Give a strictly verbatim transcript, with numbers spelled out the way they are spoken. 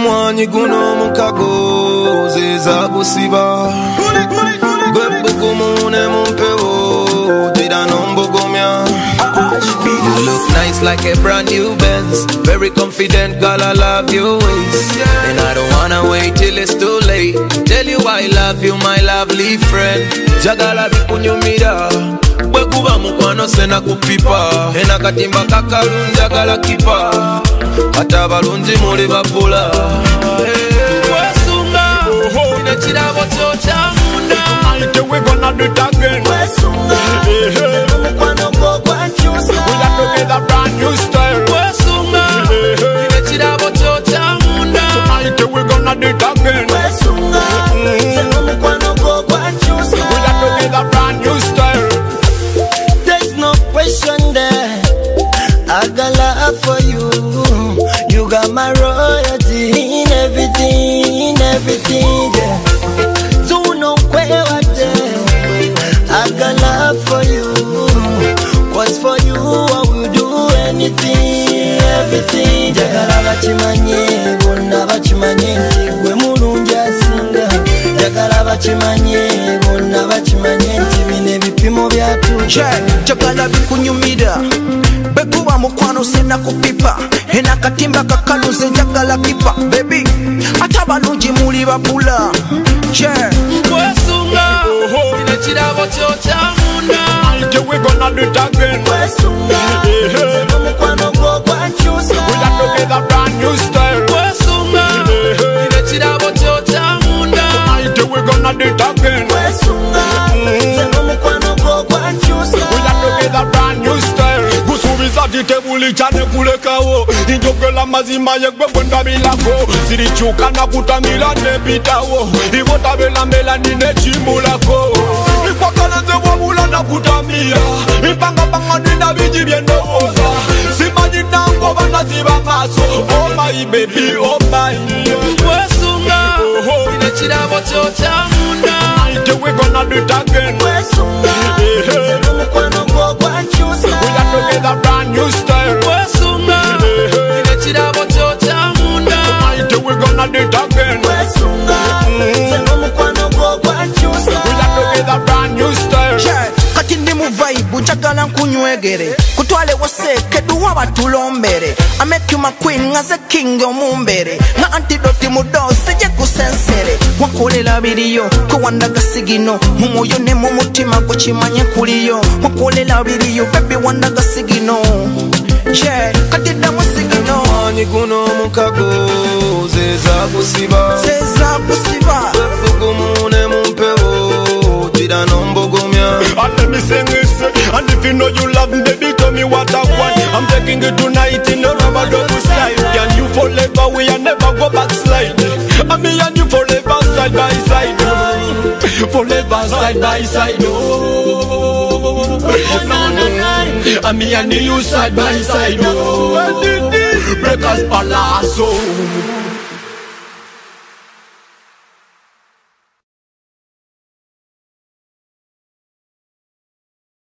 Mwanyi guno mukago zeza gusiba Gwebugu mune mumpewo Dida nombogomya You look nice like a brand new Benz. Very confident, girl, I love your ways. And I don't wanna wait till it's too late. Tell you I love you, my lovely friend. Jagala bikunyumira Bwekuba mukwano sena kupipa Ena katimba kakalun jagala kipa Ata balunji muli bapula Wesunga Ine chirabo chocha munda Tonight we gonna do it again. Wesunga Seno mukwano go kwa chusa We are together brand new style. Wesunga Ine chirabo chocha munda Tonight we gonna do it again. Wesunga Seno mukwano go kwa chusa We are together brand new style. There's no question there. I got love for you. You got my royalty in everything, in everything, yeah. Do no where there. I got love for you. What's for you? I will do anything, everything. Jagala bachimanye, bonna bachimanye, ntigwe mulungi asinga. Jagala bachimanye, bonna bachimanye, ntibine bipimo byatu. Jagala bikunyumira Bekuba mukwano sena kupipa Ena katimba kakaluze jagala kipa Baby, atabalungi muli bapula Yeah Wesunga Ine chirabo chocha munda Tonight we gonna do it again. Wesunga Seno mukwano go kwa chusa We are together brand new style. Wesunga Ine chirabo chocha munda Tonight we gonna do it again. Wesunga Seno mukwano go kwa chusa We are together brand new style. Gusubiza titebuli chane kulekawo Injogela mazima yegwe bwenda bilako Zirichuka na kutamila nebitawo Iwo tabela mbela nine chimulako Ikwakalaze wabula na kutamia Ipanga panga nina biji biendoza Simanyi nango bana ziba maso Oh my baby, oh my Wesunga Ine chirabo chocha munda Tonight we gonna do it again. Wesunga Seno mukwano go kwa chusa We are together brand new style. Wesunga Ine chirabo chocha munda Tonight we gonna do it again. Wesunga Seno mukwano go kwa chusa We are together brand new style. Yeah, kati ndi mu vibe njagala nkunywegere Kutwale waseke duwa batulombere I make you my queen ngaze king omumbere Nga antidote mudosi je kusensere Wakolela biriyo kuwandaga sigino Mumuyo ne mu mutima kuchimanye kuliyo Wakolela biriyo baby wandaga sigino Yeah, kati damu sigino Mwanyi guno mukago zeza gusiba Seza kusiba Gwebugu mune mumpewo Dida nombogomya And let me sing this. And if you know you love me, baby, tell me what I want. I'm taking you tonight in the rubber double slide. And you forever, we are never go backslide. And me and you forever side by side. Oh. Forever side by side. Oh. No, no, no. And me and you side by side. Oh. Breakers palazzo.